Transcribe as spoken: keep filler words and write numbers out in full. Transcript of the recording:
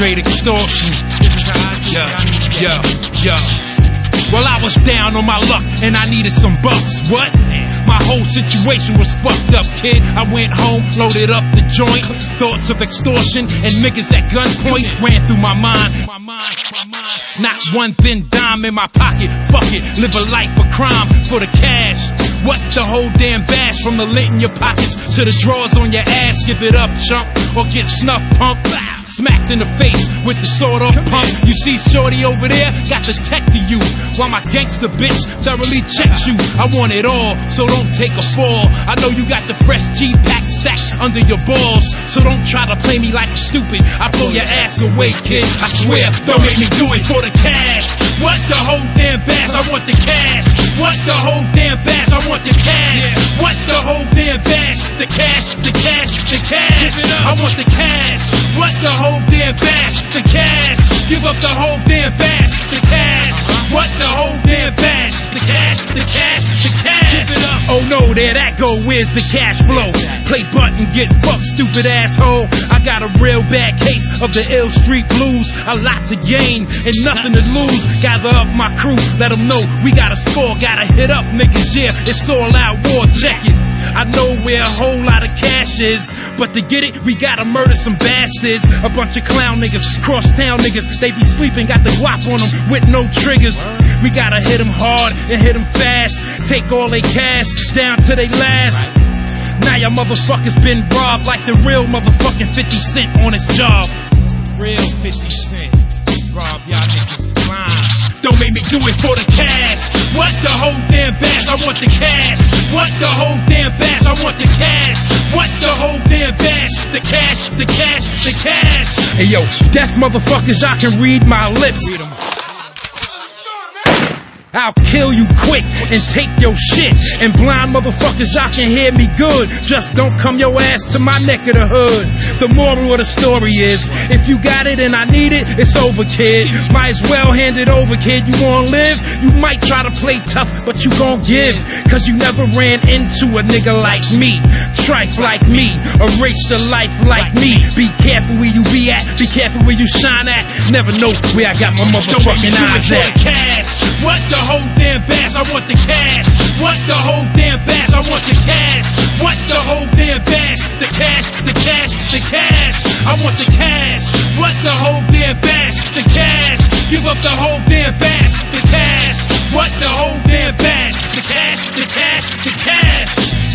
straight extortion. Yo, yo, yo. Well, I was down on my luck and I needed some bucks. What? My whole situation was fucked up, kid. I went home, loaded up the joint. Thoughts of extortion and niggas at gunpoint ran through my mind. My mind, my mind. Not one thin dime in my pocket. Fuck it, live a life of crime for the cash. What the whole damn bash, from the lint in your pockets to the drawers on your ass. Give it up, chump, or get snuffed, punk. Smacked in the face with the sword off pump. You see shorty over there, got the tech to you, while my gangster bitch thoroughly checks you. I want it all, so don't take a fall. I know you got the fresh G-Pack stacked under your balls, so don't try to play me like a stupid. I blow your ass away, kid, I swear. Don't make me do it for the cash. What the whole damn bass, I want the cash. What the whole damn bass, I want the cash. What the whole damn bass, the cash, the cash, the cash. I want the cash. What the whole damn bass, the cash. Give up the whole damn bass, the cash. What the whole damn bass, the cash, the cash, the cash. Oh no, there that go, where's the cash flow? Play button, get fucked, stupid asshole. I got a real bad case of the ill street blues. A lot to gain and nothing to lose. Gather up my crew, let them know we got a score. Gotta hit up niggas, yeah, it's all out war, check it. I know where a whole lot of cash is, but to get it, we gotta murder some bastards. A bunch of clown niggas, cross town niggas, they be sleeping, got the guap on them with no triggers. We gotta hit them hard and hit them fast, take all they cash down to they last. Now y'all motherfuckers been robbed like the real motherfucking fifty cent on his job. Real fifty cent, rob y'all niggas blind. Don't make me do it for the cash. What the whole damn bass, I want the cash. What the whole damn bass, I want the cash. What the whole damn bass, the cash, the cash, the cash. Hey yo, deaf motherfuckers, I can read my lips. Read 'em. I'll kill you quick and take your shit. And blind motherfuckers, y'all can hear me good. Just don't come your ass to my neck of the hood. The moral of the story is, if you got it and I need it, it's over, kid. Might as well hand it over, kid. You wanna live? You might try to play tough, but you gon' give. Cause you never ran into a nigga like me. Trife like me, erase a life like me. Be careful where you be at, be careful where you shine at. Never know where I got my motherfucking eyes at. What the whole damn bass, I want the cash. What the whole damn bass, I want the cash. What the whole damn bass, the cash, the cash, the cash. I want the cash. What the whole damn bass, the cash. Give up the whole damn bass, the cash. What the whole damn bass, the cash, the cash, the cash.